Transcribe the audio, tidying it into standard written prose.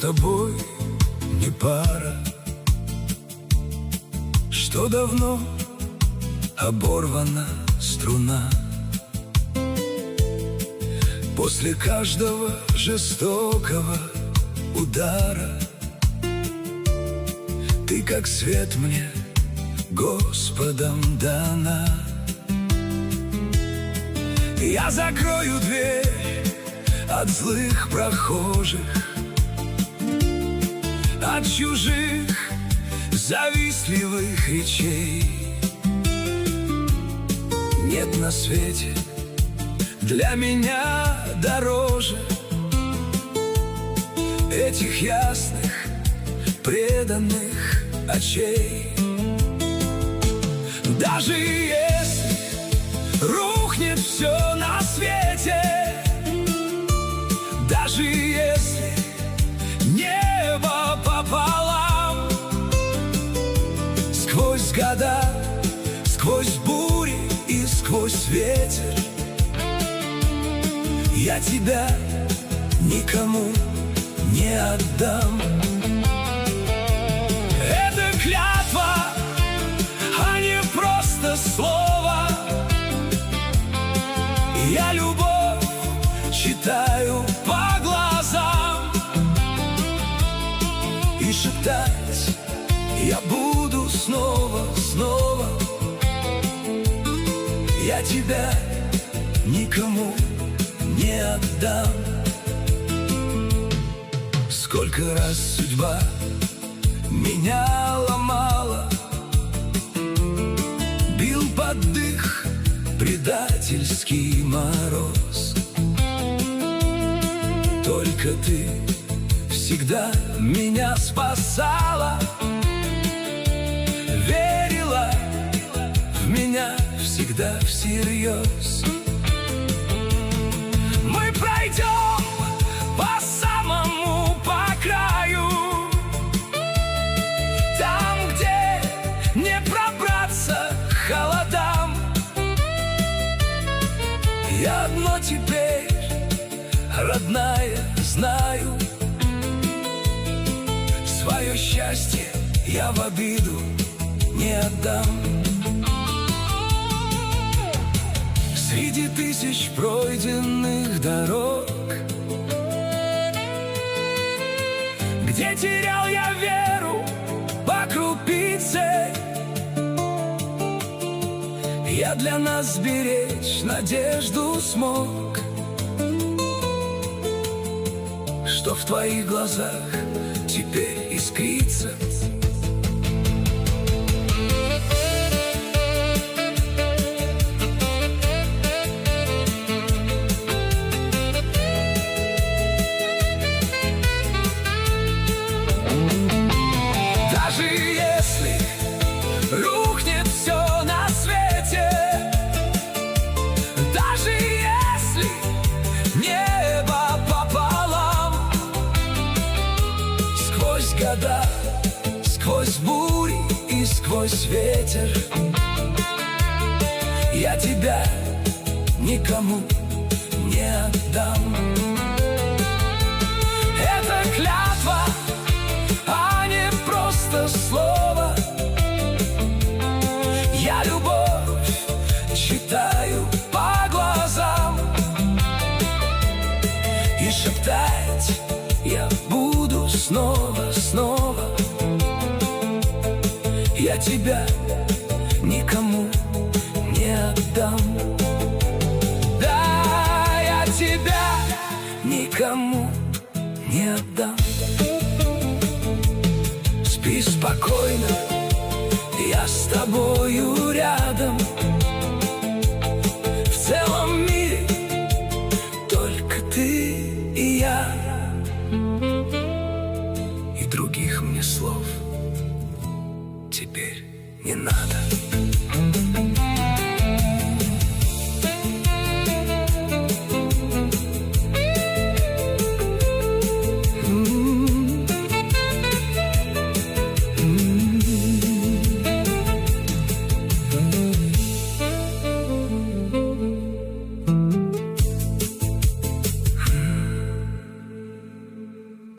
тобой не пара, что давно оборвана струна. После каждого жестокого удара ты, как свет, мне Господом дана. Я закрою дверь от злых прохожих, от чужих завистливых речей. Нет на свете для меня дороже этих ясных, преданных очей. Даже если рухнет все на свете, даже если небо пополам, сквозь года, сквозь бури и сквозь ветер, я тебя никому не отдам. Это клятва, а не просто слово. Я любовь читаю по глазам, и шептать я буду снова, снова. Я тебя никому не отдам. Сколько раз судьба меня ломала, бил под дых предательский мороз. Только ты всегда меня спасала, верила в меня всегда всерьез. Мы пройдем по самому по краю, там, где не пробраться холодам. Я одно теперь, родная, знаю: свое счастье я в обиду не отдам. Среди тысяч пройденных дорог, где терял я веру по крупице, я для нас сберечь надежду смог, что в твоих глазах теперь искрится. Даже если рухнет все на свете, даже если небо пополам, сквозь года, сквозь бури и сквозь ветер, я тебя никому не отдам. Это клятва, а не просто слово. Я любовь читаю по глазам, и шептать я буду снова, снова. Я тебя никому не отдам. Да, я тебя никому не отдам. Спи спокойно, я с тобою